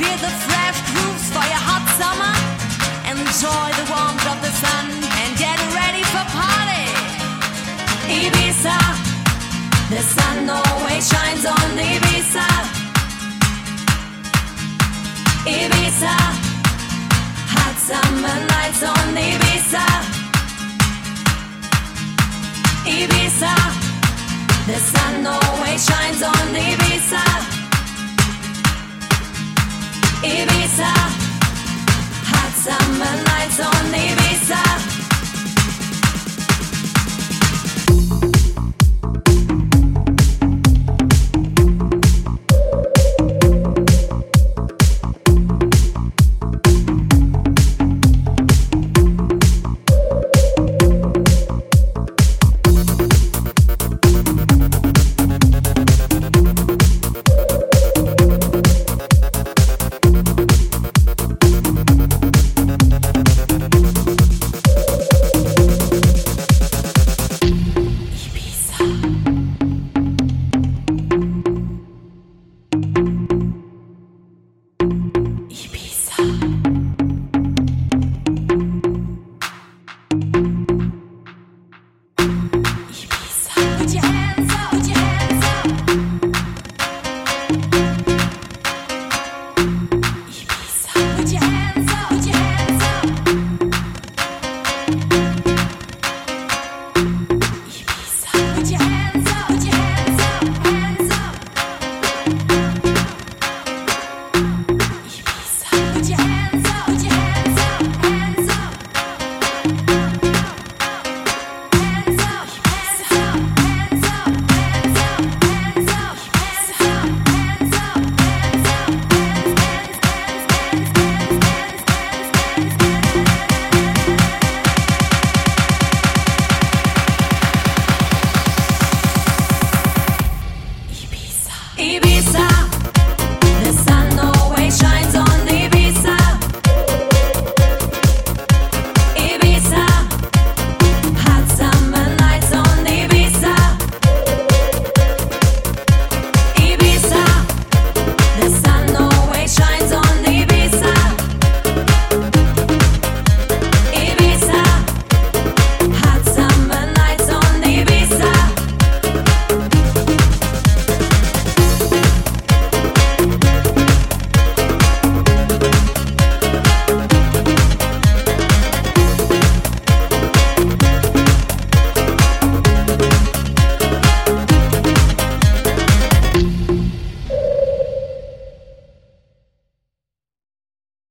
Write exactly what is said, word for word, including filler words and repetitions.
Feel the fresh grooves for your hot summer. Enjoy the warmth of the sun and get ready for party. Ibiza, the sun always shines on Ibiza. Ibiza, hot summer nights on Ibiza. Ibiza, the sun always shines on Ibiza. Ibiza, hot summer nights on Ibiza.